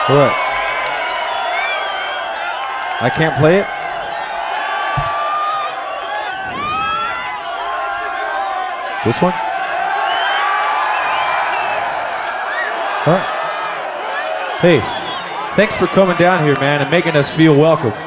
What? I can't play it? This one? Huh? Hey, thanks for coming down here, man, and making us feel welcome.